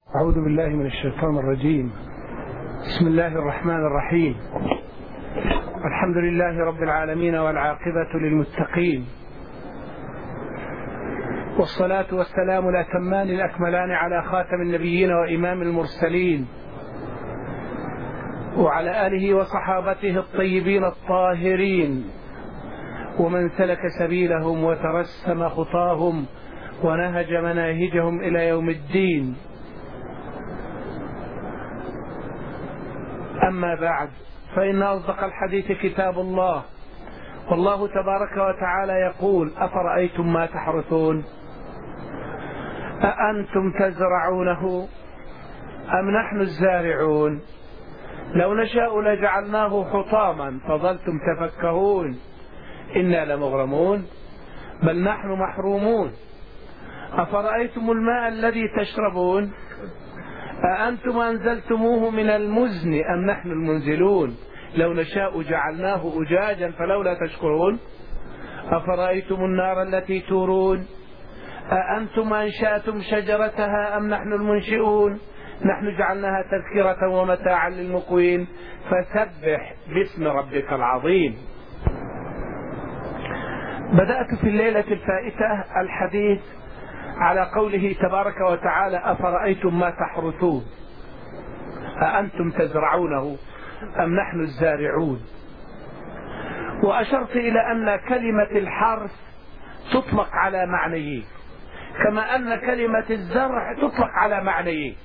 أعوذ بالله من الشيطان الرجيم. بسم الله الرحمن الرحيم. الحمد لله رب العالمين والعاقبة للمتقين، والصلاة والسلام الأتمان الأكملان على خاتم النبيين وإمام المرسلين وعلى آله وصحابته الطيبين الطاهرين ومن سلك سبيلهم وترسم خطاهم ونهج مناهجهم إلى يوم الدين. أما بعد، فإن أصدق الحديث كتاب الله، والله تبارك وتعالى يقول: أفرأيتم ما تحرثون أأنتم تزرعونه أم نحن الزارعون لو نشاء لجعلناه حطاما فظلتم تفكهون إنا لمغرمون بل نحن محرومون. أفرأيتم الماء الذي تشربون أأنتم أنزلتموه من المزن أم نحن المنزلون لو نشاء جعلناه أجاجا فلولا تشكرون. أفرأيتم النار التي تورون أأنتم أنشأتم شجرتها أم نحن المنشئون نحن جعلناها تذكرة ومتاعا للمقوين فسبح باسم ربك العظيم. بدأت في الليلة الفائتة الحديث على قوله تبارك وتعالى: أفرأيتم ما تحرثون أأنتم تزرعونه أم نحن الزارعون. وأشرت إلى أن كلمة الحرث تطلق على معنيين، كما أن كلمة الزرع تطلق على معنيين.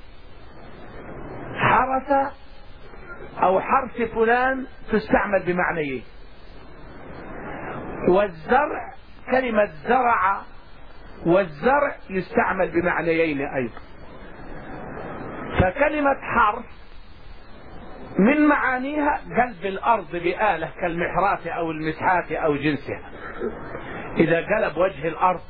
حرث أو حرث فلان تستعمل بمعنيين، والزرع كلمة زرع والزرع يستعمل بمعنيين أيضا. فكلمة حرث من معانيها قلب الأرض بآلة كالمحراث أو المسحات أو جنسها. إذا قلب وجه الأرض،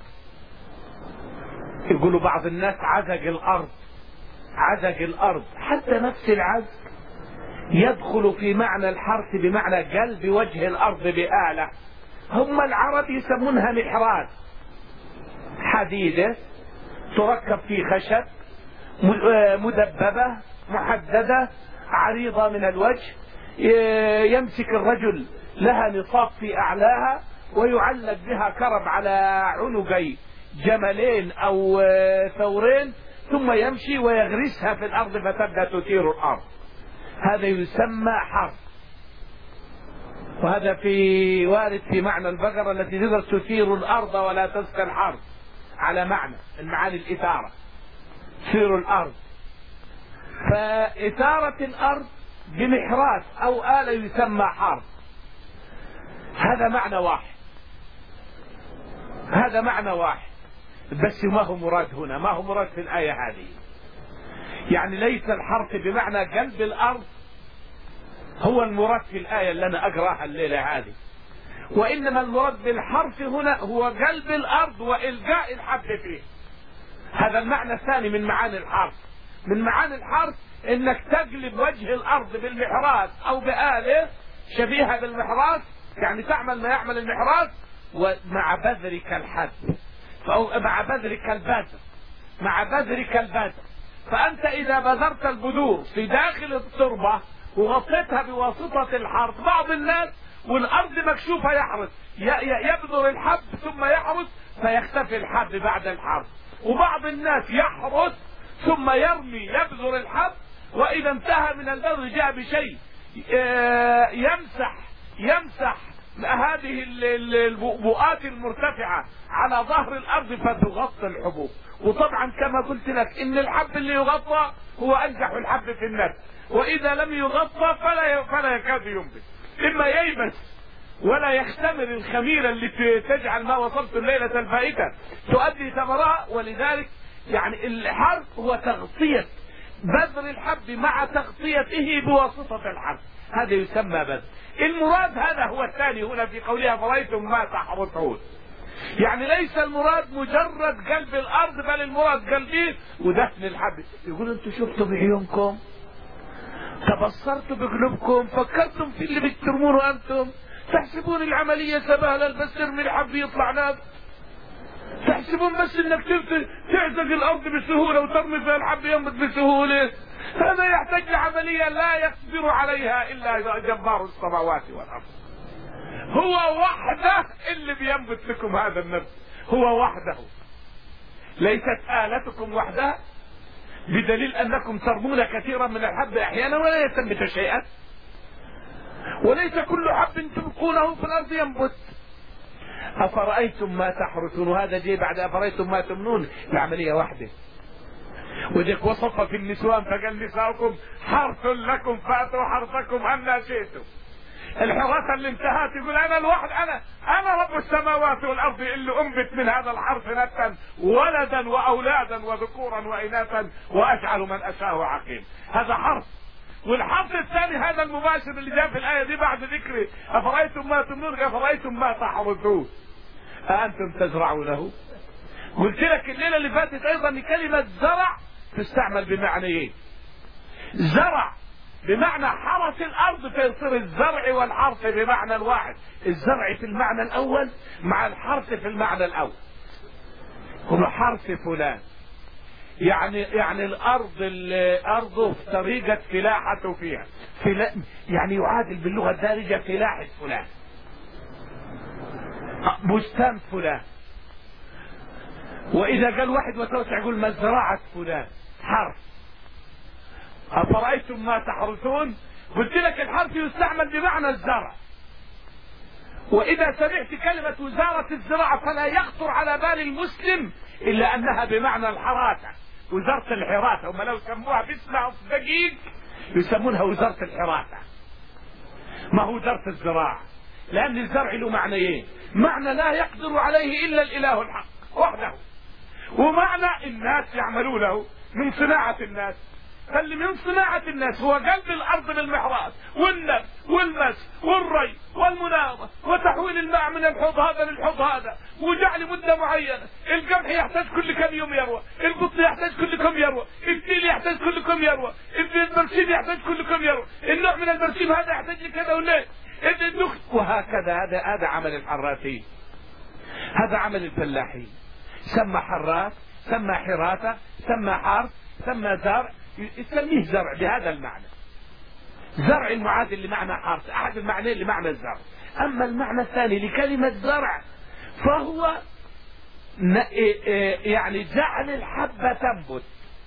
يقولوا بعض الناس عزق الأرض، عزق الأرض. حتى نفس العزق يدخل في معنى الحرث بمعنى قلب وجه الأرض بآلة. هم العرب يسمونها محراث، حديدة تركب في خشب مدببة محددة عريضة من الوجه، يمسك الرجل لها نصاب في أعلاها ويعلق بها كرب على عنقي جملين أو ثورين، ثم يمشي ويغرسها في الأرض فتبدأ تثير الأرض. هذا يسمى حرث، وهذا في وارد في معنى البقرة التي تقدر تثير الأرض ولا تسقى الحرث، على معنى المعاني الإثارة، تثير الأرض. فإثارة الأرض بمحراث أو آلة يسمى حرث. هذا معنى واحد، هذا معنى واحد، بس ما هو مراد هنا، ما هو مراد في الآية هذه. يعني ليس الحرث بمعنى قلب الأرض هو المراد في الآية اللي أنا أقرأها الليلة هذه، وإنما المراد بالحرث هنا هو قلب الأرض وإلقاء الحب فيه. هذا المعنى الثاني من معاني الحرث. من معاني الحرث إنك تقلب وجه الأرض بالمحراث أو بآلة شبيهة بالمحراث، يعني تعمل ما يعمل المحراث، ومع بذرك الحب أو مع بذرك البذر، مع بذرك البذر. فأنت إذا بذرت البذور في داخل التربة وغطيتها بواسطة الحرث، بعض الناس والأرض مكشوفة يحرث، يبذر الحب ثم يحرث فيختفي الحب بعد الحرث. وبعض الناس يحرث ثم يرمي يبذر الحب، وإذا انتهى من البذر جاء بشيء يمسح هذه البؤات المرتفعة على ظهر الأرض فتغطي الحبوب. وطبعا كما قلت لك إن الحب اللي يغطى هو أنجح الحب في النبت، وإذا لم يغطى فلا يكاد ينبت، إما ييبس ولا يختمر الخميرة اللي تجعل ما وصلت الليلة الفائتة تؤدي ثمرها. ولذلك يعني الحرث هو تغطية بذر الحب مع تغطيته بواسطة الحرث، هذا يسمى بذر. المراد هذا هو الثاني هنا في قولها فرأيتم ما تحرثون. يعني ليس المراد مجرد قلب الأرض، بل المراد قلبه ودفن الحب. يقول انتم شفتوا بعيونكم، تبصرتوا بقلوبكم، فكرتم في اللي بترمونه أنتم، تحسبون العملية سهلة، بس ارمي الحب يطلع ناب. تحسبون بس انك تعزق الارض بسهولة وترمي فيها الحب ينبت بسهولة؟ هذا يحتاج لعملية لا يقدر عليها الا جبار السماوات والارض. هو وحده اللي بينبت لكم هذا النبت، هو وحده. ليست آلتكم وحدها، بدليل انكم ترمون كثيرا من الحب احيانا ولا يتنبت شيئا، وليس كل حب تلقونه في الارض ينبت. افرأيتم ما تحرثون، وهذا جاي بعد افرأيتم ما تمنون، العملية واحدة. وذلك وصف في النسوان فقال نساؤكم حرث لكم فاتوا حرثكم أن شئتم. الحراسة اللي انتهت يقول انا الواحد، انا رب السماوات والارض اللي انبت من هذا الحرث نبتا ولدا واولادا وذكورا واناثا واجعل من اشاء عقيم. هذا حرث. والحرث الثاني هذا المباشر اللي جاء في الايه دي بعد ذكر افرايتم ما تمنون افرايتم ما تحرثون اانتم تزرعونه. قلت لك الليله اللي فاتت ايضا ان كلمه زرع تستعمل بمعنيين. زرع بمعنى حرث الارض فيصير الزرع والحرث بمعنى واحد. الزرع في المعنى الاول مع الحرث في المعنى الاول. هو حرث فلان يعني الارض اللي ارضه في طريقة فلاحته فيها يعني يعادل باللغة الدارجة فلاحة فلان، بستان فلان. واذا قال واحد وتوسع يقول مزرعة فلان، حرث. أفرأيتم ما تحرثون، قلت لك الحرث يستعمل بمعنى الزرع. وإذا سمعت كلمة وزارة الزراعة فلا يخطر على بال المسلم إلا أنها بمعنى الحراثة، وزارة الحراثة. هم لو سموها باسم دقيق يسمونها وزارة الحراثة، ما هو وزارة الزراعة، لأن الزرع له معنيين: معنى لا يقدر عليه إلا الإله الحق وحده، ومعنى الناس يعملونه من صناعة الناس. فاللي من صناعة الناس هو قلب الأرض بالمحراث والنبت والمس والري والمناوة وتحويل الماء من الحوض هذا للحوض هذا، وجعل مدة معينة. القمح يحتاج كل كم يوم يروى، البط يحتاج كل كم يروى، الفيل يحتاج كل كم يروى، البرسيم يحتاج كل كم يروى، النوع من البرسيم هذا يحتاج لكذا وليه، وهكذا. هذا عمل الحراثين، هذا عمل الفلاحين. سمى حراث، سمى حراثة، سمى حرث، سمى زرع، يسميه زرع بهذا المعنى. زرع المعادل لمعنى حرث، احد المعنيين لمعنى الزرع. اما المعنى الثاني لكلمة زرع فهو يعني جعل الحبة تنبت،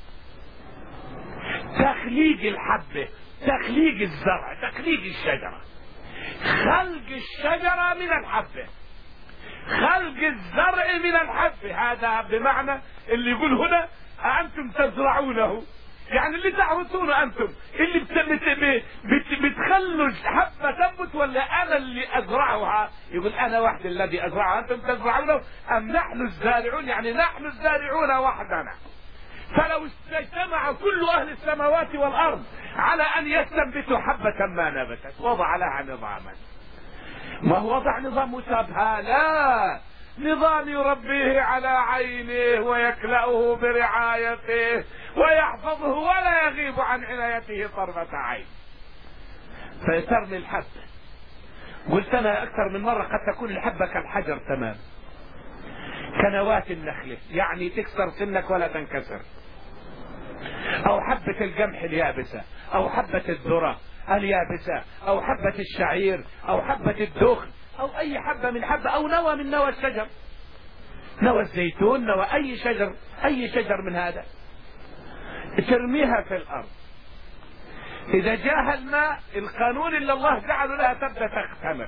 تخليق الحبة، تخليق الزرع، تخليق الشجرة، خلق الشجرة من الحبة، خلق الزرع من الحبة. هذا بمعنى اللي يقول هنا أأنتم تزرعونه، يعني اللي تعرفونه أنتم اللي بتخلوا الحبة تنبت، ولا أنا اللي أزرعها؟ يقول أنا وحدي الذي أزرعها، أنتم تزرعونه أم نحن الزارعون؟ يعني نحن الزارعون وحدنا. فلو اجتمع كل أهل السماوات والأرض على أن يستنبتوا حبة ما نبتت وضع لها نظاما. ما هو وضع نظام مشابه؟ لا، نظام يربيه على عينه ويكلأه برعايته ويحفظه ولا يغيب عن عنايته طرفة عين. فيترمي الحبة. قلت أنا أكثر من مرة قد تكون الحبة كالحجر تمام، كنوات النخلة، يعني تكسر سنك ولا تنكسر، أو حبة القمح اليابسة، أو حبة الذرة اليابسة، أو حبة الشعير، أو حبة الدخن، أو أي حبة من حبة، أو نوى من نوى الشجر، نوى الزيتون، نوى أي شجر، أي شجر من هذا، ترميها في الأرض. إذا جاءها الماء، القانون اللي الله جعله لها تبدأ تختمر،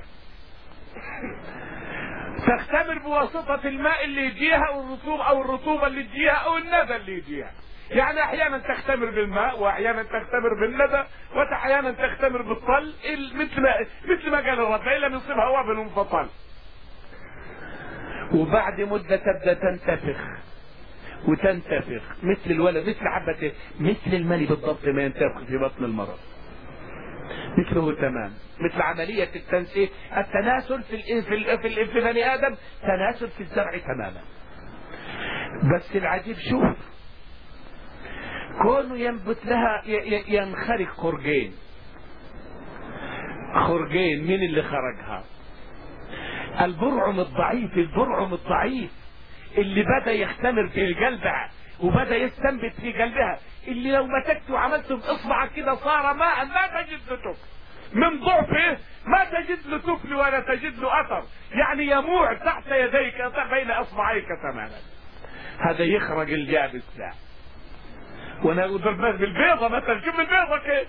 تختمر بواسطة الماء اللي يجيها أو الرطوبة اللي يجيها أو الندى اللي يجيها. يعني أحيانا تختمر بالماء، وأحيانا تختمر بالندى، وأحيانا تختمر بالطل، مثل ما قال الرب: إلا من صبها وابل فطل. وبعد مدة تبدأ تنتفخ وتنتفخ مثل الولد، مثل حبة، مثل المني بالضبط ما ينتفخ في بطن المرض، مثله تمام، مثل عملية التنسيق، التناسل في بني آدم، تناسل في الزرع تماما. بس العجيب شوف، كونه ينبت لها ينخرج خرجين. مين اللي خرجها؟ البرعم الضعيف. البرعم الضعيف اللي بدأ يختمر في قلبها وبدأ يستنبت في قلبها، اللي لو مسكت وعملت بإصبعك كده صار ماء ما تجد له تفل، من ضعفه ما تجد له تفل ولا تجد له أثر، يعني يموع تحت يديك بين أصبعيك تماما. هذا يخرج الجابس ده. وانا اضرب بالبيضة مثلا، شوف البيضة كيف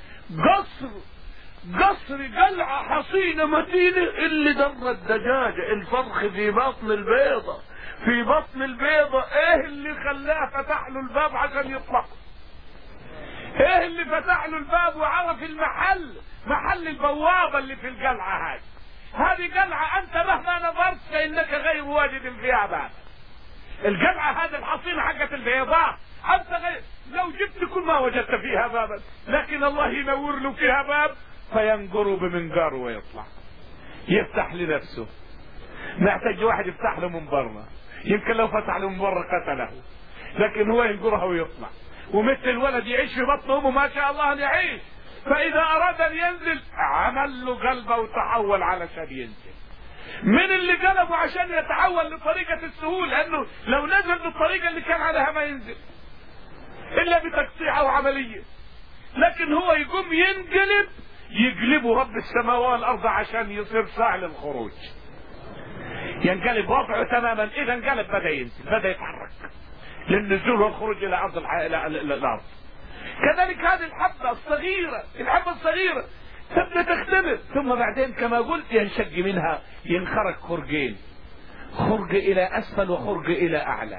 قصر قلعة حصينة متينة، اللي در الدجاجة الفرخ في بطن البيضة، في بطن البيضة. ايه اللي خلاه فتح له الباب عشان يطلع؟ ايه اللي فتح له الباب وعرف محل البوابة اللي في القلعة هذه قلعة انت مهما نظرت فانك غير واجد فيها باب. القلعة هذه الحصينة حقت البيضاء انت غير، لو جبت كل ما وجدت فيها بابا، لكن الله ينور له فيها باب فينقر بمنقار ويطلع، يفتح لنفسه، ما يحتاج واحد يفتح له من برا، يمكن لو فتح له من برا قتله، لكن هو ينقرها ويطلع. ومثل الولد يعيش في بطن امه ما شاء الله ان يعيش، فاذا اراد ان ينزل عمل له قلبه وتحول علشان ينزل. من اللي قلبه عشان يتحول لطريقة السهول، لانه لو نزل بالطريقة اللي كان عليها ما ينزل الا بتقطيع او عملية، لكن هو يقوم يقلبه رب السماوات والارض عشان يصير سهل الخروج، ينقلب وضعه تماما. اذا انقلب بدا ينزل، بدا يتحرك للنزول والخروج الى ارض الارض. كذلك هذه الحبة الصغيرة تبدأ تختبر، ثم بعدين كما قلت ينشق منها، ينخرج خرجين، خرج الى اسفل وخرج الى اعلى،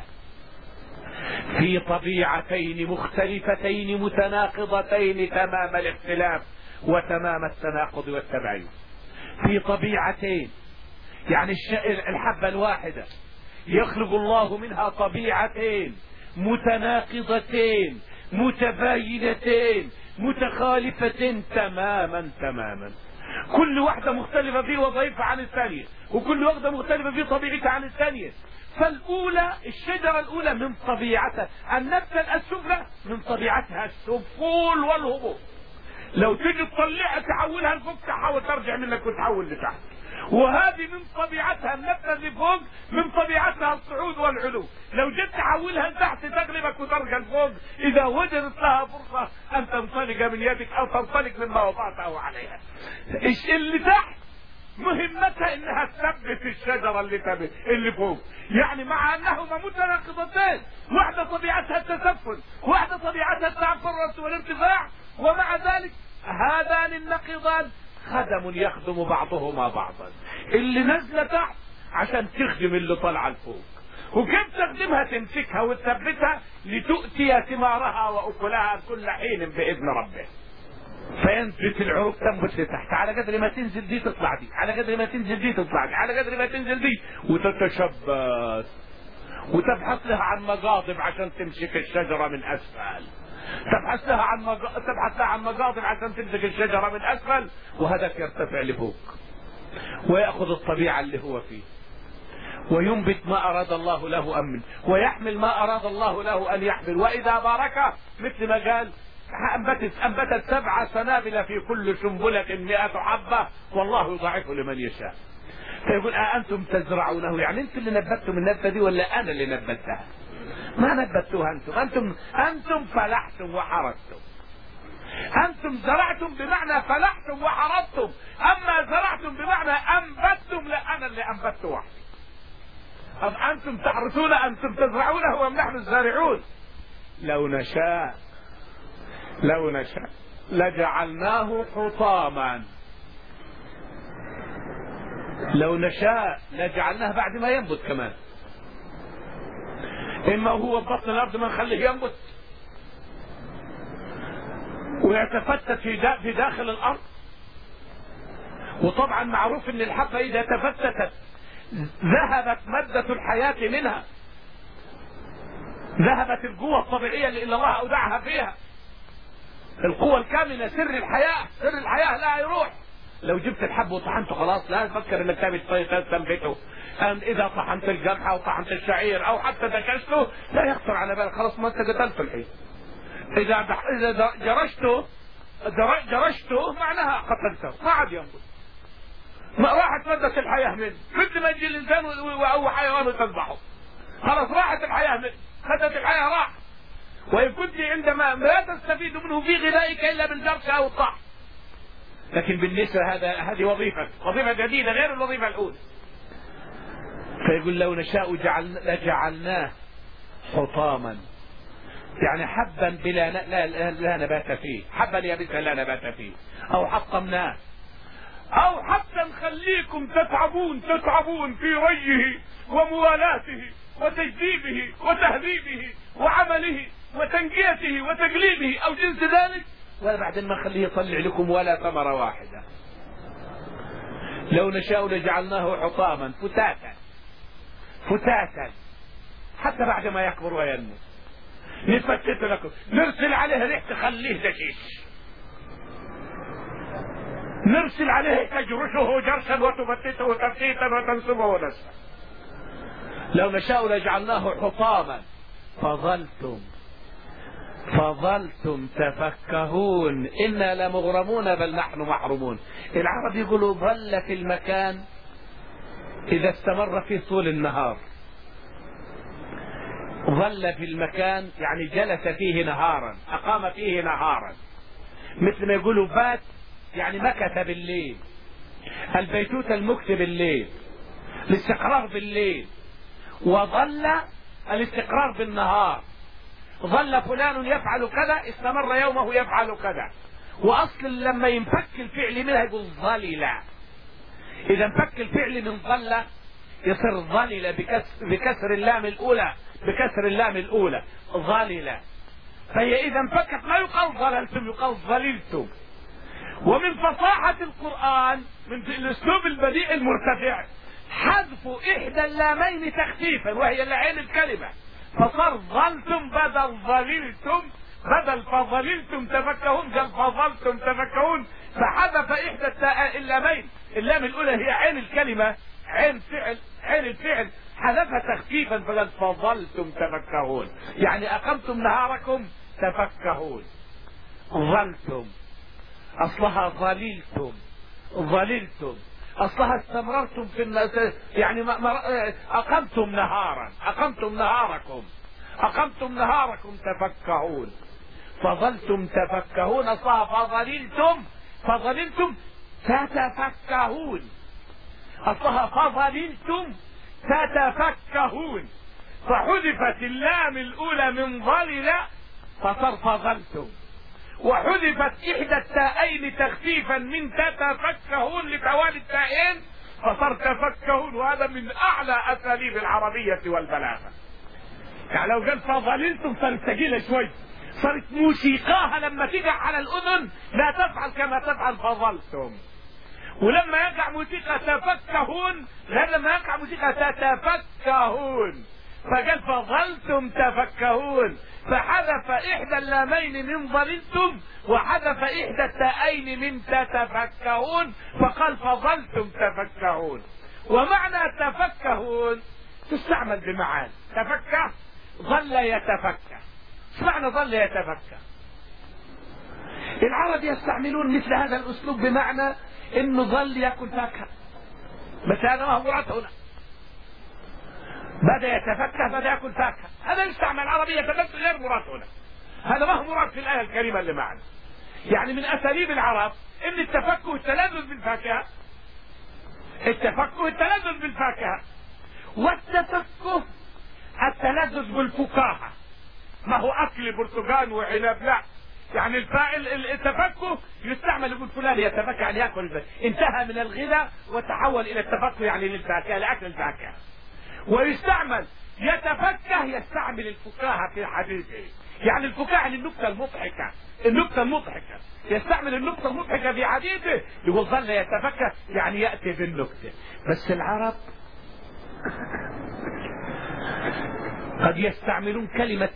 في طبيعتين مختلفتين متناقضتين تمام الاختلاف وتمام التناقض والتباين. في طبيعتين، يعني الحبة الواحدة يخلق الله منها طبيعتين متناقضتين متباينتين متخالفتين تماما، كل واحدة مختلفة في وظيفة عن الثانية، وكل واحدة مختلفة في طبيعتها عن الثانية. فالأولى الشجرة الأولى من طبيعتها النبتة السفلى من طبيعتها السفول والهبوط، لو تيجي تطلعها تحولها لفوق تحاول ترجع منك وتحول لتحت. وهذه من طبيعتها النبتة اللي فوق من طبيعتها الصعود والعلو، لو جيت تحولها لتحت تغلبك وترجع لفوق إذا وجدت لها فرصة أن تنطلق من يدك أو تنطلق مما وضعته عليها. اللي تحت مهمتها انها تثبت الشجرة اللي فوق، يعني مع انهما متناقضتين، واحدة طبيعتها التسفل واحدة طبيعتها التعفرس والارتفاع، ومع ذلك هذان النقيضان خدم يخدم بعضهما بعضا. اللي نزل تحت عشان تخدم اللي طلع لفوق، وكيف تخدمها؟ تمسكها وتثبتها لتؤتي ثمارها واكلها كل حين باذن ربه. فينبت العروق تنبت لتحت، على قدر ما تنزل دي تطلع دي، على قدر ما تنزل دي تطلع دي، على قدر ما تنزل دي، وتتشبث وتبحث لها عن مقاضب عشان تمسك الشجرة من اسفل، تبحث لها عن مقاضب عشان تمسك الشجرة من اسفل، وهذاك يرتفع لفوق ويأخذ الطبيعة اللي هو فيه وينبت ما أراد الله له أمن، ويحمل ما أراد الله له أن يحمل. وإذا بارك مثل ما قال أنبتت 7 سنابل في كل سنبلة 100 حبة والله يضاعفه لمن يشاء. فيقول أنتم تزرعونه، يعني أنتم اللي نبتتم النبتة دي ولا أنا اللي نبتها؟ ما نبتوها أنتم فلحتم وحرثتم، أنتم زرعتم بمعنى فلحتم وحرثتم، أما زرعتم بمعنى أنبتتم لا أنا اللي أنبت وحدي. أم أنتم تحرثون أنتم تزرعونه وأم نحن الزارعون؟ لو نشاء لجعلناه حطاما، لو نشاء لجعلناه بعد ما ينبت كمان، إما هو بطن الأرض ما نخليه ينبت ويتفتت في داخل الأرض. وطبعا معروف ان الحبة إذا تفتتت ذهبت مادة الحياة منها، ذهبت القوة الطبيعية اللي الله أودعها فيها، القوة الكامنة، سر الحياة لا يروح. لو جبت الحب وطحنته خلاص لا تفكر انك تنبته. اذا طحنت القمح او طحنت الشعير او حتى دكشته لا يخطر على بالك، خلاص ما انت قتلت الحين. اذا جرشته معناها قتلته، ما عاد ينبت، ما راحت مادة الحياة منه، مثل ما يجي الانسان او حيوان وتذبحه. خلاص راحت الحياة، خدت الحياة راح. وإن كنت عندما لا تستفيد منه في غذائك إلا بالجرش أو الطعم. لكن بالنسبة هذه وظيفة جديدة غير الوظيفة الأولى. فيقول لو نشاء لجعلناه حطاما، يعني حبا بلا لا نبات فيه، حبا يابسا لا نبات فيه، أو حطمناه، أو حتى نخليكم تتعبون في ريه وموالاته وتجديده وتهذيبه وعمله وتنقيته وتقليبه أو جنس ذلك، وبعدين ما نخليه يطلع لكم ولا ثمرة واحدة. لو نشاء لجعلناه حطاما فتاتا حتى بعد ما يكبر وينمو، نفتت لكم، نرسل عليه ريح تخليه دشيش، نرسل عليه تجرشه جرشا وتفتته تفتيتا وتنسبه نسبا. لو نشاء لجعلناه حطاما فظلتم تفكهون إنا لمغرمون بل نحن محرومون. العرب يقولوا ظل في المكان إذا استمر في طول النهار، ظل في المكان يعني جلس فيه نهارا، أقام فيه نهارا، مثل ما يقولوا بات يعني مكث بالليل، البيتوت المكث بالليل، الاستقرار بالليل، وظل الاستقرار بالنهار. ظل فلان يفعل كذا، استمر يومه يفعل كذا. واصل لما ينفك الفعل منها يقول ظلل، اذا انفك الفعل من ظل يصير ظلل بكسر اللام الاولى ظلل. فهي اذا انفكت ما يقال ظللتم، يقال ظللتم. ومن فصاحة القرآن من الاسلوب البديع المرتفع حذف احدى اللامين تخفيفا وهي لعين الكلمة، فصار ظلتم بدل ظللتم، بدل فظللتم تفكهون قال فظلتم تفكهون، فحذف احدى اللامين. اللام الاولى هي عين الكلمة، عين الفعل حذفها تخفيفا فقال فظلتم تفكهون، يعني اقمتم نهاركم تفكهون. ظلتم اصلها ظللتم اصلها استمررتم في الناس، يعني اقمتم نهاركم تفكهون. فظلتم تفكهون اصلها فظللتم تتفكهون، اصلها فظللتم تتفكهون، فحذفت اللام الاولى من ظلل فصار فظلتم، وحذفت احدى التاءين تخفيفا من تتفكهون لتوالي التائين فصار تفكهون. وهذا من اعلى اساليب العربية والبلاغة. يعني لو قال فظللتم صارت ثقيلة شوي، صارت موسيقاها لما تقع على الاذن لا تفعل كما تفعل فظلتم. ولما يقع موسيقى تفكهون غير لما يقع موسيقى تتفكهون، فقال فظلتم تفكهون، فحذف احدى اللامين من ظللتم وحذف احدى التاءين من تتفكهون فقال فظلتم تفكهون. ومعنى تفكهون تستعمل بمعاني، تفكه ظل يتفكه. معنى ظل يتفكه؟ العرب يستعملون مثل هذا الاسلوب بمعنى انه ظل ياكل فاكهه، بس هذا ما هو مراد هنا. بدأ يتفكه، بدأ يأكل فاكهة، هذا يستعمل عربية بس غير مراد هنا. هذا ما هو مراد في الآية الكريمة اللي معنا. يعني من أساليب العرب إن التفكه التلذذ بالفاكهة، والتفكه التلذذ بالفكاهة. ما هو أكل برتقال وعنب، لا. يعني التفكه يستعمل يقول فلان يتفكه يعني يأكل، انتهى من الغذاء وتحول إلى التفكه يعني للفاكهة، لأكل الفاكهة. ويستعمل يتفكه يستعمل الفكاهة في حديثه، يعني الفكاهة يعني النكتة المضحكة، يستعمل النكتة المضحكة في حديثه، يقول ظل يتفكه يعني يأتي بالنكتة. بس العرب قد يستعملون كلمة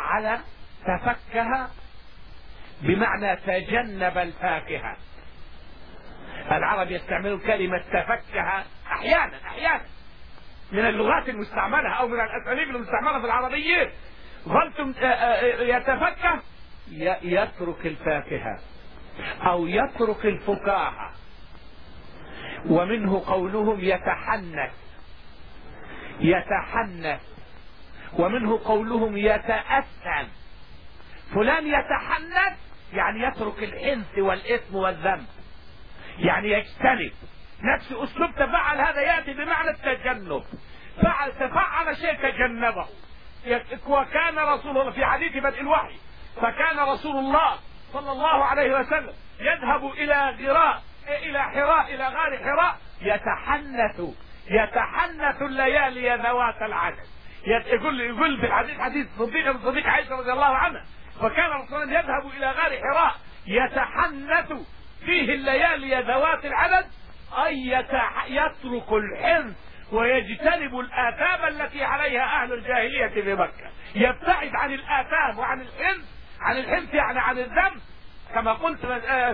تفكه بمعنى تجنب الفاكهة. العرب يستعملون كلمة تفكه أحيانا من اللغات المستعملة أو من الأساليب المستعملة في العربية. ظلتم يتفكه يترك الفاكهة أو يترك الفكاهة. ومنه قولهم يتحنث ومنه قولهم يتأثم، فلان يتحنث يعني يترك الحنث والإثم والذنب، يعني يجتنب. نفس أسلوب تفعل هذا يأتي بمعنى التجنب، تفعل شيء تجنبه. وكان رسول الله في حديث بدء الوحي، فكان رسول الله صلى الله عليه وسلم يذهب إلى حراء، إلى غار حراء، يتحنث الليالي ذوات العدد. يقول في الحديث، حديث صديق عائشة رضي الله عنها، فكان رسول الله يذهب إلى غار حراء يتحنث فيه الليالي ذوات العدد، أي يترك الحنث ويجتنب الآثام التي عليها أهل الجاهلية في مكة، يبتعد عن الآثام وعن الحنث. عن الحنث يعني عن الذنب، كما قلت،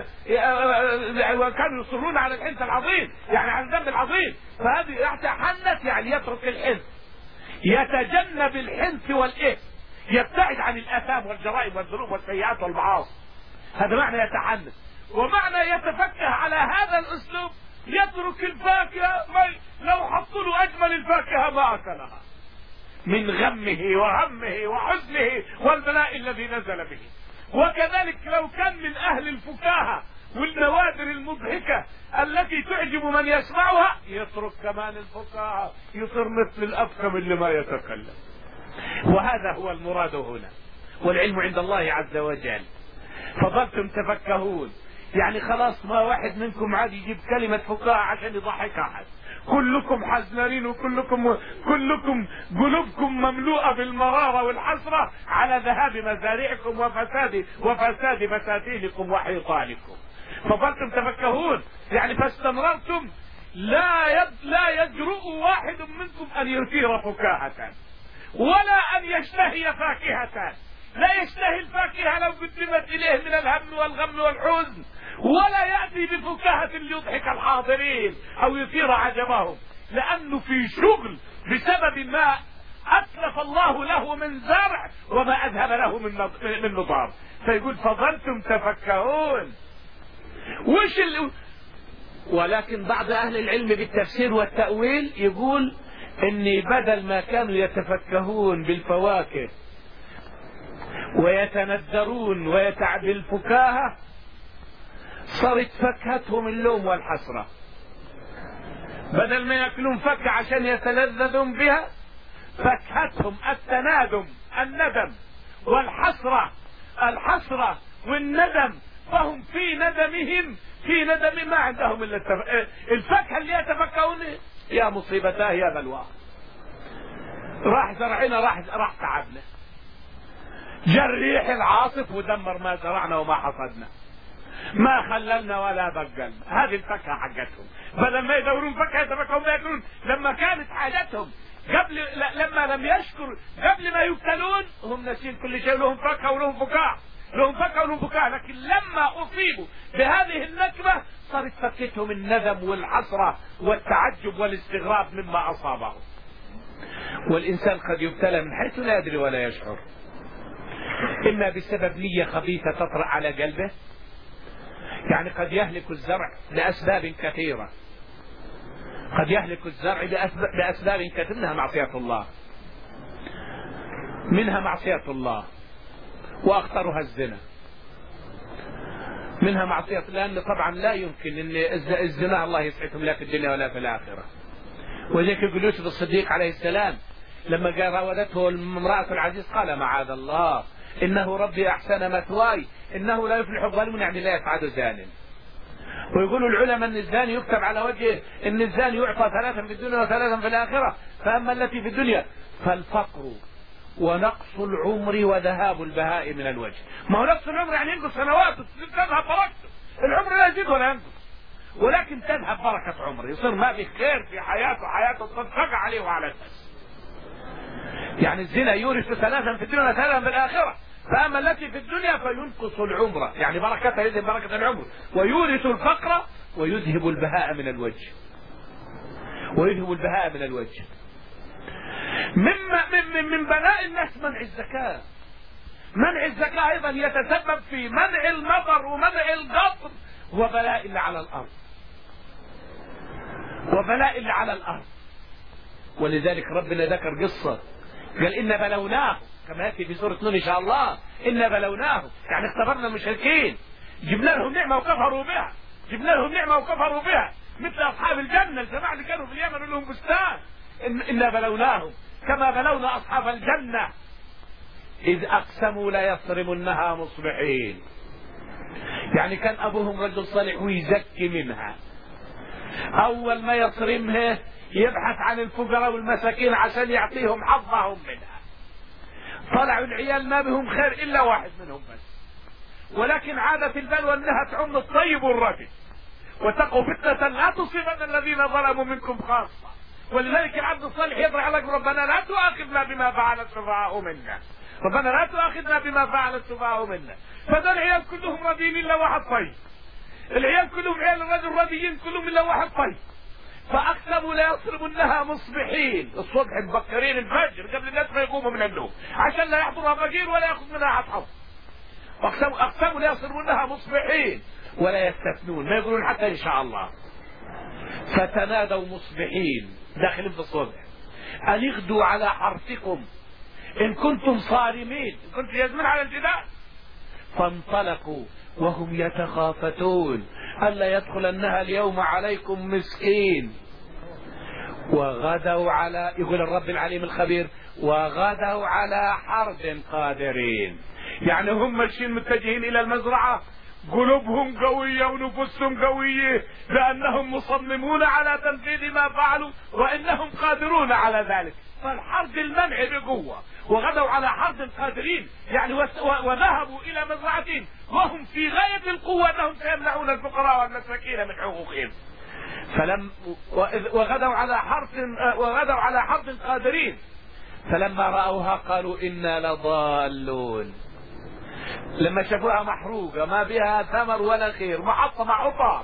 وكانوا يصرون على الحنث العظيم، يعني عن الذنب العظيم. فهذه يتحنث يعني يترك الحنث، يتجنب الحنث والإثم، يبتعد عن الآثام والجرائم والذنوب والسيئات والمعاصي. هذا معنى يتحنث. ومعنى يتفكه على هذا الأسلوب يترك الفاكهة، لو حطوا له أجمل الفاكهة ما أكلها، من غمه وهمه وحزنه والبلاء الذي نزل به. وكذلك لو كان من أهل الفكاهة والنوادر المضحكة التي تعجب من يسمعها، يترك كمان الفكاهة، يصير مثل الأفخم اللي ما يتكلم. وهذا هو المراد هنا، والعلم عند الله عز وجل. فظلتم تفكهون، يعني خلاص ما واحد منكم عاد يجيب كلمة فكاهة عشان يضحك أحد. كلكم حزنانين، وكلكم قلوبكم مملوءة بالمرارة والحسرة على ذهاب مزارعكم وفساد بساتينكم وحيطانكم. فظلتم تفكهون، يعني فاستمررتم. لا يجرؤ واحد منكم أن يثير فكاهة ولا أن يشتهي فاكهة. لا يشتهي الفاكهة لو قدمت إليه من الهم والغم والحزن، ولا يأتي بفكاهة ليضحك الحاضرين أو يثير عجبهم، لأنه في شغل بسبب ما أتلف الله له من زرع وما أذهب له من نضار. فيقول فظلتم تفكهون. ولكن بعض أهل العلم بالتفسير والتأويل يقول إني بدل ما كانوا يتفكهون بالفواكه ويتندرون بالفكاهة، صارت فكهتهم اللوم والحسرة. بدل ما يأكلون فكهة عشان يتلذذون بها، فكهتهم التنادم، الندم والحسرة، الحسرة والندم. فهم في ندم ما عندهم إلا الفكهة اللي يتفكهون. يا مصيبتاه يا بلواه، راح زرعنا، راح تعبنا، جاء الريح العاصف ودمر ما زرعنا وما حصدنا، ما خللنا ولا بقلنا. هذه الفكهة حقتهم. بدل ما يدورون فكهة يتفكهون ما يأكلون. لما كانت حاجتهم لما لم يشكر قبل ما يبتلون، هم ناسين كل شيء، لهم فكهة ولهم فكاهة، لكن لما أصيبوا بهذه النكبة صارت فكتهم الندم والحسرة والتعجب والاستغراب مما أصابهم. والإنسان قد يبتلى من حيث لا يدري ولا يشعر، إما بسبب نية خبيثة تطرأ على قلبه، يعني قد يهلك الزرع لأسباب كثيرة، قد يهلك الزرع بأسباب كثيرة، منها معصية الله وأخطرها الزنا. منها معصية، لأن طبعا لا يمكن أن الزنا الله يسعدهم لا في الدنيا ولا في الآخرة. وذلك يقول يوسف الصديق عليه السلام لما قال راودته امرأة العزيز قال معاذ الله إنه ربي أحسن مثواي إنه لا يفلح الظالمون، يعني لا يسعد زان. ويقول العلماء أن الزاني يكتب على وجهه أن الزاني يعطى 3 في الدنيا و3 في الآخرة، فأما التي في الدنيا فالفقر ونقص العمر وذهاب البهاء من الوجه. ما هو نقص العمر يعني ينقص سنوات، تذهب بركته. العمر لا يزيد ولا ينقص، ولكن تذهب بركة عمره، يصير ما في خير في حياته تنفق عليه وعلى الناس. يعني الزنا يورث 3 في الدنيا و3 في الآخرة، فأما التي في الدنيا فينقص العمر، يعني بركتها يذهب بركة العمر، ويورث الفقر ويذهب البهاء من الوجه، من بلاء الناس منع الزكاة. منع الزكاة أيضا يتسبب في منع المطر ومنع القطر وبلاء اللي على الأرض. ولذلك ربنا ذكر قصة قال إن بلوناه كما يأتي في سورة نون إن شاء الله. إن بلوناه يعني اختبرنا المشركين، جبنا لهم نعمة وكفروا بها، جبنا لهم نعمة وكفروا بها، مثل أصحاب الجنة الجماعة اللي كانوا في اليمن لهم بستان. إن بلوناهم كما بلونا أصحاب الجنة إذ أقسموا ليصرمنها مصبحين. يعني كان أبوهم رجل صالح ويزكي منها، أول ما يصرمها يبحث عن الفقراء والمساكين عشان يعطيهم حظهم منها. طلعوا العيال ما بهم خير إلا واحد منهم بس، ولكن عادة البلوى أنها تعم الطيب والردي، واتقوا فتنة لا تصيبن الذين ظلموا منكم خاصة. ولذلك العبد الصالح يضرع على ربنا لا تؤاخذنا بما فعل السفهاء منا، ربنا لا تؤاخذنا بما فعل السفهاء منا. فده العيال كلهم رديين إلا واحد طيب، العيال كلهم عيال الرجل رديين كلهم إلا واحد طيب. فأقسموا ليصرمنها مصبحين، الصبح مبكرين الفجر قبل الناس ما يقوموا من النوم عشان لا يحضرها فقير ولا يأخذ منها أحد حظ. أقسموا ليصرمنها مصبحين ولا يستثنون، ما يقولون حتى إن شاء الله. فتنادوا مصبحين داخلين في الصبح أن اغدوا على حرثكم إن كنتم صارمين، إن كنتم يزمون على الجدال. فانطلقوا وهم يتخافتون ألا يدخلنها اليوم عليكم مسكين. وغدوا على، يقول الرب العليم الخبير، وغدوا على حرد قادرين. يعني هم ماشيين متجهين إلى المزرعة، قلوبهم قوية ونفوسهم قوية لأنهم مصممون على تنفيذ ما فعلوا وإنهم قادرون على ذلك. فالحرد المنع بقوة، وغدوا على حرد قادرين يعني وذهبوا إلى مزرعتهم وهم في غاية القوة أنهم سيمنعون الفقراء والمساكين من حقوقهم. وغدوا على حرد قادرين. فلما رأوها قالوا إنا لضالون. لما شافوها محروقة ما بها ثمر ولا خير، محطمة عطاب،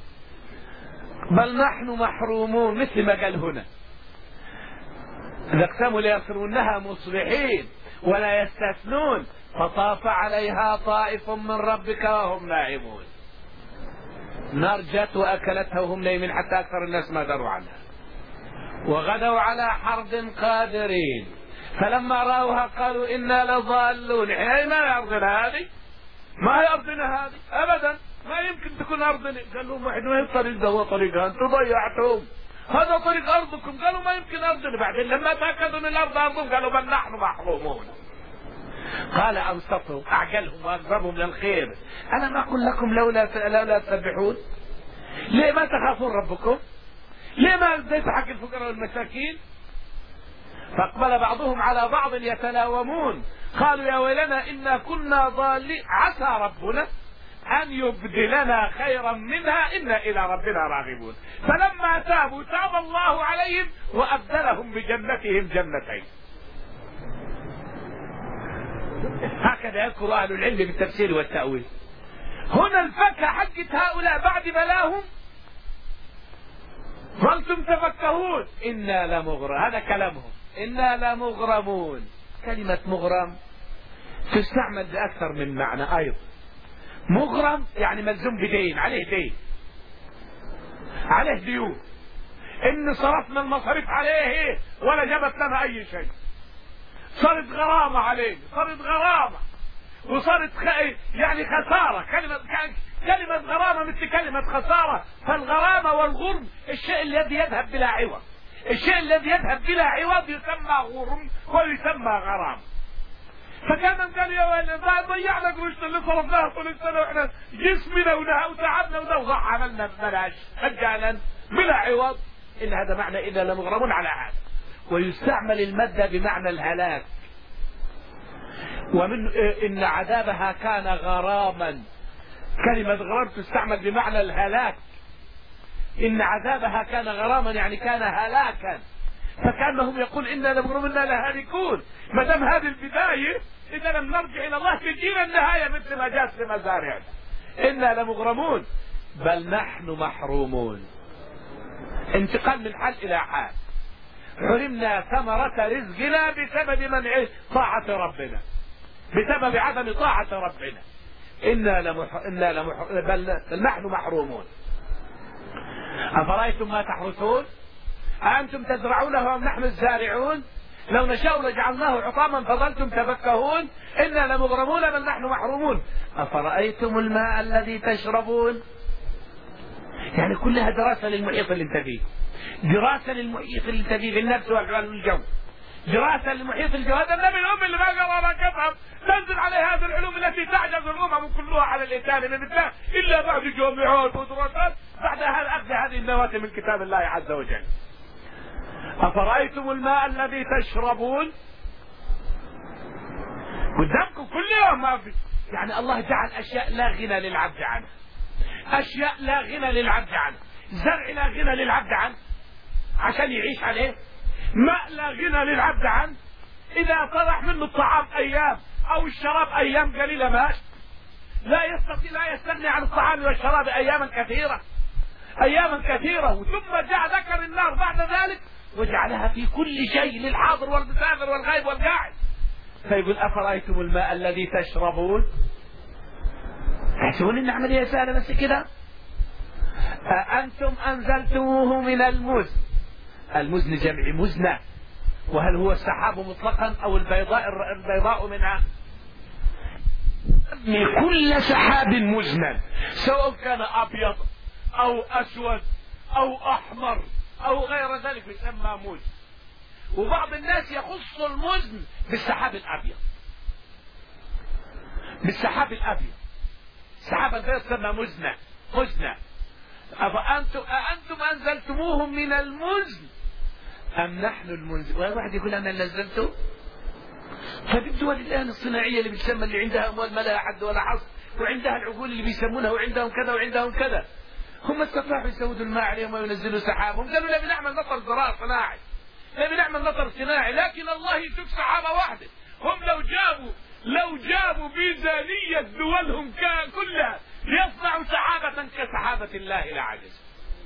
بل نحن محرومون مثل ما قال هنا. إذا اقسموا ليصرمنها مصبحين ولا يستثنون فطاف عليها طائف من ربك وهم نائمون. نار جت وأكلتها وهم نايمين حتى أكثر الناس ما دروا عنها. وغدوا على حرد قادرين. فلما رأوها قالوا إنا لضالون. حين أرضنا هذه؟ ما هي أرضنا هذه أبدا، ما يمكن تكون أرضنا. قال لهم واحد ما هي الطريق ده هو طريقها، أنتم ضيعتهم، هذا طريق أرضكم. قالوا ما يمكن أرضنا. بعدين لما تأكدوا أن الأرض أرضهم قالوا بل نحن محرومون. قال أوسطهم أعجلهم وأقربهم للخير أنا ما أقول لكم لولا تسبحون؟ ليه ما تخافون ربكم؟ ليه ما تضحك الفقراء والمساكين؟ فاقبل بعضهم على بعض يتلاومون قالوا يا ويلنا إنا كنا ضالين عسى ربنا أن يبدلنا خيرا منها إنا إلى ربنا راغبون. فلما تابوا تاب الله عليهم وأبدلهم بجنتهم جنتين. هكذا يذكر أهل العلم بالتفسير والتأويل. هنا الفكهة حقت هؤلاء بعد بلاهم ظلتم تفكهون إنا لمغرم. هذا كلامهم إنا لمغرمون. كلمة مغرم تستعمل بأكثر من معنى أيضا. مغرم يعني ملزوم بدين، عليه دين، عليه ديون، إن صرفنا المصاريف عليه ولا جابت لنا أي شيء، صارت غرامة عليه، صارت غرامة وصارت يعني خسارة. كلمة غرامة مثل كلمة خسارة. فالغرامة والغرم الشيء الذي يذهب بلا عوض، الشيء الذي يذهب بلا عوض يسمى غرم ويسمى غرام. فكان قال يا ويلنا ضيعنا قروشنا اللي صرفناها طول السنة واحنا جسمنا وتعبنا ونوضع عملنا ببلاش مجانا بلا عوض. إن هذا معنى إنا لمغرمون على هذا. ويستعمل المادة بمعنى الهلاك. ومن إن عذابها كان غراما. كلمة غرام تستعمل بمعنى الهلاك. إن عذابها كان غراما يعني كان هلاكا. فكانهم يقول إنا لمغرمون إنا لهالكون. ما دام هذه البداية إذا لم نرجع إلى الله تجينا النهاية مثل ما جاءت في مزارعنا. إنا لمغرمون بل نحن محرومون. انتقال من حال إلى حال. حرمنا ثمرة رزقنا بسبب منع طاعة ربنا، بسبب عدم طاعة ربنا. بل نحن محرومون. أفرأيتم ما تحرثون أأنتم تزرعونه أم نحن الزارعون لو نشاء لجعلناه حطاما فظلتم تفكهون إنا لمغرمون بل نحن محرومون أفرأيتم الماء الذي تشربون. يعني كلها دراسة للمحيط اللي انت فيه، دراسة للمحيط اللي انت فيه في النفس والجو، دراسة للمحيط الجو. هذا النبي الأم اللي ما قرأ ولا كتب تنزل عليه هذه العلوم التي تعجز الأمم كلها على الإنسان من مثله إلا بعد جامعات ودراسات بعد هذا أخذ هذه النواة من كتاب الله عز وجل. أفرأيتم الماء الذي تشربون. قدامكم كل يوم ما في. يعني الله جعل أشياء لا غنى للعبد عنها، أشياء لا غنى للعبد عنها، زرع لا غنى للعبد عنه عشان يعيش عليه، ماء لا غنى للعبد عنه، إذا طلع منه الطعام أيام أو الشراب أيام قليلة مات، لا يستغني عن الطعام والشراب أياما كثيرة أياما كثيرة. ثم جاء ذكر النار بعد ذلك وجعلها في كل شيء للحاضر والمسافر والغائب والقاعد. فيقول أفرأيتم الماء الذي تشربون. تحسبون إن عملية سهلة بس كده؟ أأنتم أنزلتموه من المزن. المزن جمع مزنة، وهل هو السحاب مطلقا أو البيضاء منها؟ من كل سحاب مزنا سواء كان أبيض أو أسود أو أحمر أو غير ذلك يسمى مزن. وبعض الناس يخص المزن بالسحاب الأبيض، بالسحاب الأبيض، السحاب الأبيض يسمى مزنة. أأنتم أنزلتموه من المزن أم نحن المنزل؟ واحد يقول أنا نزلته. فالدول الآن الصناعية اللي بتسمى اللي عندها أموال ما لها حد ولا حصر، وعندها العقول اللي بيسمونها وعندهم كذا وعندهم كذا، هم استطاعوا يسودوا الماء عليهم وينزلوا سحابهم. قالوا لا بنعمل مطر زراعي صناعي، لا بنعمل مطر صناعي، لكن الله يسوق سحابة واحدة. هم لو جابوا ميزانية دولهم كلها ليصنعوا سحابة كسحابة الله لعجز.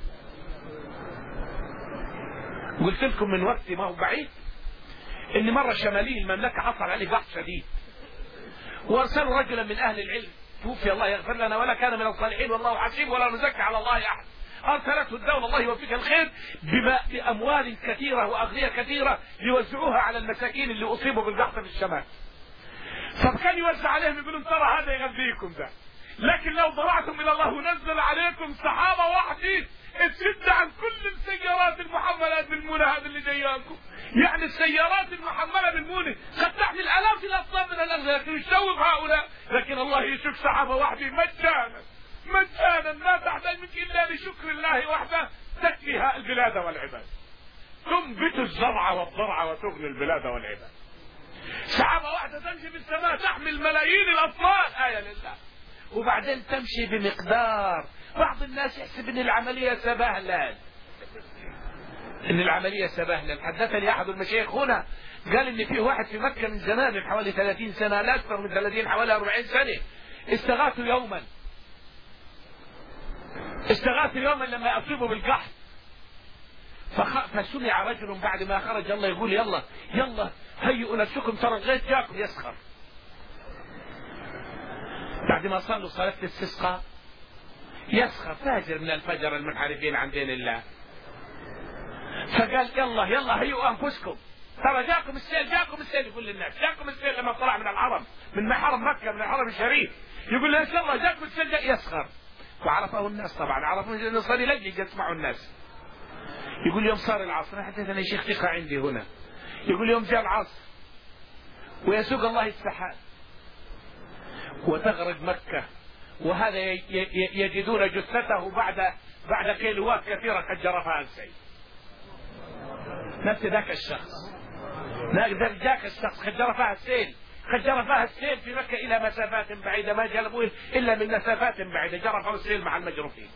قلت لكم من وقت ما هو بعيد ان مرة شمالي المملكة حصل عليه ضغط شديد، وارسلوا رجلا من اهل العلم توفي الله يغفر لنا ولا كان من الصالحين والله حسيب ولا نزكي على الله احد. ارسلته الدولة الله يوفقك الخير باموال كثيرة واغنية كثيرة ليوزعوها على المساكين اللي اصيبوا بالقحط في الشمال. فكان يوزع عليهم يقولون ترى هذا يغذيكم ده، لكن لو ضرعتم الى الله ونزل عليكم سحابة واحدة تسد عن كل السيارات المحملة بالمونة هذا اللي جايانكم. يعني السيارات المحملة بالمونة قد تحمل آلاف الأطنان من الأغذية لكن يشوف هؤلاء، لكن الله يشوف سحابة واحدة مجانا لا تحتاج منك إلا لشكر الله وحده تكفيها البلاد والعباد، تنبت الزرع والضرع وتغني البلاد والعباد. سحابة واحدة تمشي في السماء تحمل ملايين الأطنان، آية لله. وبعدين تمشي بمقدار. بعض الناس يحسب ان العملية سبهلل، حدثني احد المشايخ هنا قال ان في واحد في مكة من زمان من حوالي 30 سنة لا اكثر من 30 حوالي 40 سنة استغاثوا يوما لما اصيبوا بالقحط، فسمع رجل بعد ما خرج الله يقول يلا هيئوا نفسكم ترى الغيث جاكم يسخر. بعد ما صلوا صلاة الاستسقاء يسخر فاجر من الفجر المنحرفين عن دين الله، فقال يلا هيئوا انفسكم ترى جاكم السيل يقول للناس جاكم السيل. لما طلع من الحرم من حرم مكة من الحرم الشريف يقول للناس يلا جاكم السيل يسخر. وعرفه الناس طبعا، عرفوا انه صار يلجلج يسمعوا الناس. يقول يوم صار العصر حدثنا شيخ ثقة عندي هنا، يقول يوم جاء العصر ويسوق الله السحاب وتغرق مكة، وهذا يجدون جثته بعد كيلوات كثيرة قد جرفها السيل. نفس ذاك الشخص قد جرفها السيل في مكة إلى مسافات بعيدة ما جلبوه إلا من مسافات بعيدة، جرفوا السيل مع المجروفين.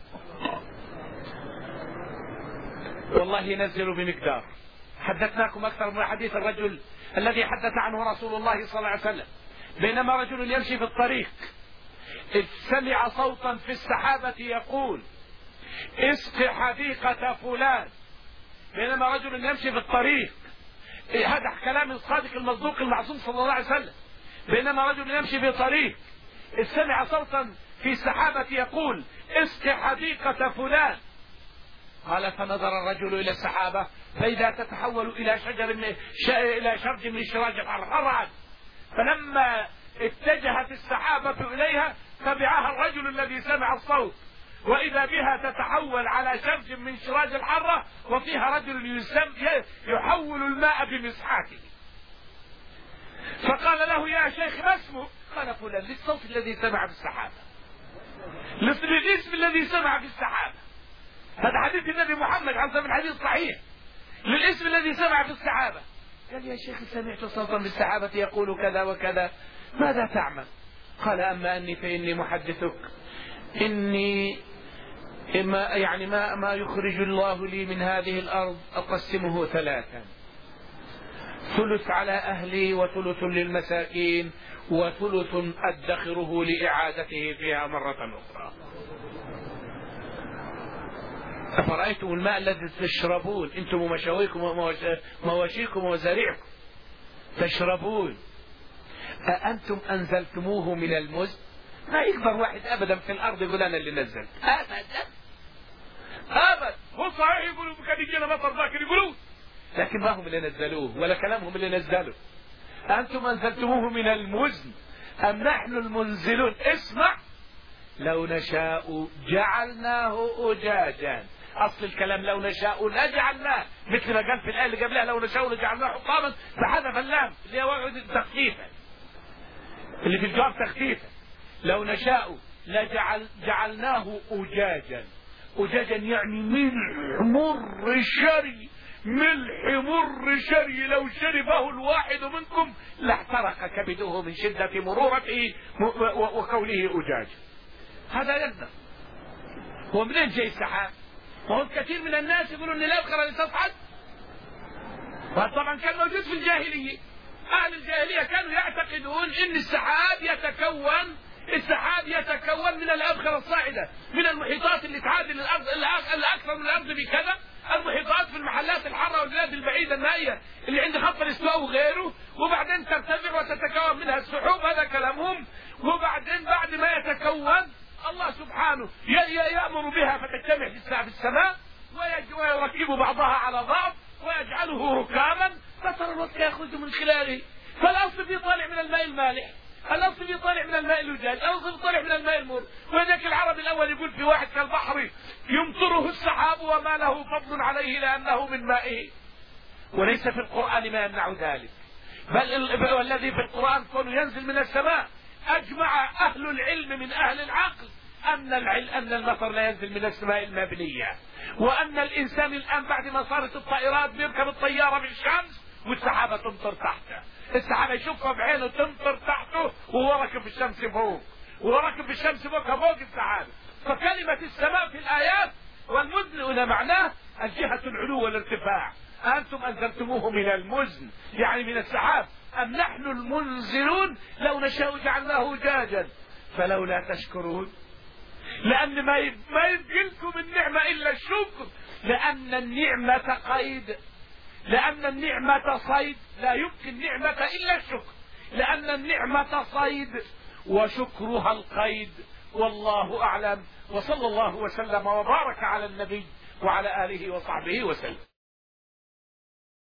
والله ينزل بمقدار. حدثناكم أكثر من حديث الرجل الذي حدث عنه رسول الله صلى الله عليه وسلم بينما رجل يمشي في الطريق إذ سمع صوتا في السحابة يقول اسق حديقة فلان. بينما رجل يمشي في الطريق، هذا كلام الصادق المصدوق المعصوم صلى الله عليه وسلم، بينما رجل يمشي في طريق إذ سمع صوتا في السحابة يقول اسق حديقة فلان. قال فنظر الرجل إلى السحابة فإذا تتحول إلى إلى شرج من شراج الحرة. فلما اتجهت السحابة إليها تبعها الرجل الذي سمع الصوت، وإذا بها تتحول على شرج من شراج الحرة وفيها رجل يحول الماء بمسحاته. فقال له: يا شيخ ما اسمه؟ قال: فلان، للصوت الذي سمع في السحابة، للاسم الذي سمع في السحابة. هذا حديث النبي محمد عليه الصلاة والسلام، حديث صحيح، للاسم الذي سمع في السحابة. قال: يا شيخ سمعت صوتا في السحابة يقول كذا وكذا، ماذا تعمل؟ قال: أما أني فإني محدثك إني ما يخرج الله لي من هذه الأرض أقسمه 3، ثلث على أهلي وثلث للمساكين وثلث أدخره لإعادته فيها مرة أخرى. أفرأيتم الماء الذي تشربون أنتم مواشيكم وزريعكم تشربون أأنتم أنزلتموه من المزن؟ ما يقدر واحد أبدا في الأرض يقول أنا اللي نزل، أبدا. هو صحيح يقولوا كان يجينا مطر ذاكر يقولوا، لكن ما هم اللي نزلوه ولا كلامهم اللي نزلوه. أنتم أنزلتموه من المزن أم نحن المنزلون؟ اسمع: لو نشاء جعلناه أجاجا. أصل الكلام لو نشاء لجعلناه، مثل ما قال في الآية اللي قبلها: لو نشاء لجعلناه حطاما، فحذف اللام اللي هو تخفيفا، اللي في الجواب تخفيفا. لو نشاء جعلناه أجاجا. أجاجا يعني ملح مر شري، ملح مر شري، لو شربه الواحد منكم لاحترق كبده من شدة مرورته وكونه أجاج. هذا يقدر. ومنين جاي السحاب؟ وهو كثير من الناس يقولون ان لا يبخر ان تصعد، وهذا طبعا كان موجود في الجاهلية. أهل الجاهلية كانوا يعتقدون ان السحاب يتكون من الأبخرة الصاعدة، من المحيطات اللي تعادل الأرض اللي أكثر من الأرض بكذا، المحيطات في المحلات الحارة والبلاد البعيدة النائية اللي عند خط الاستواء وغيره، وبعدين ترتفع وتتكون منها السحوب. هذا كلامهم. وبعدين بعد ما يتكون الله سبحانه يأمر بها فتجتمع في السماء ويركب بعضها على بعض ويجعله ركاما، فترى الوقت يخرج من خلاله. فالأصل بيطالع من الماء المالح، الأصل بيطالع من الماء الوجاج، الأصل بيطالع من الماء المر. وذاك العرب الأول يقول في واحد كالبحر يمطره السحاب وما له فضل عليه لأنه من مائه. وليس في القرآن ما يمنع ذلك، بل والذي في القرآن كونه ينزل من السماء. أجمع أهل العلم من أهل العقل أن المطر لا ينزل من السماء المبنية، وأن الإنسان الآن بعد ما صارت الطائرات بيركب الطيارة بالشمس والسحابة تمطر تحته، السحابة يشوفها بعينه تمطر تحته وهو راكب في الشمس فوق، وهو راكب في الشمس فوق السحابة. فكلمة السماء في الآيات والمزن هنا معناه الجهة العلو والارتفاع. أنتم أنزلتموه من المزن يعني من السحاب أم نحن المنزلون؟ لو نشاء جعلناه أجاجا فلولا تشكرون. لأن ما يبقى لكم النعمة إلا الشكر، لأن النعمة قيد، لأن النعمة صيد، لا يبقي النعمة إلا الشكر، لأن النعمة صيد وشكرها القيد. والله أعلم، وصلى الله وسلم وبارك على النبي وعلى آله وصحبه وسلم.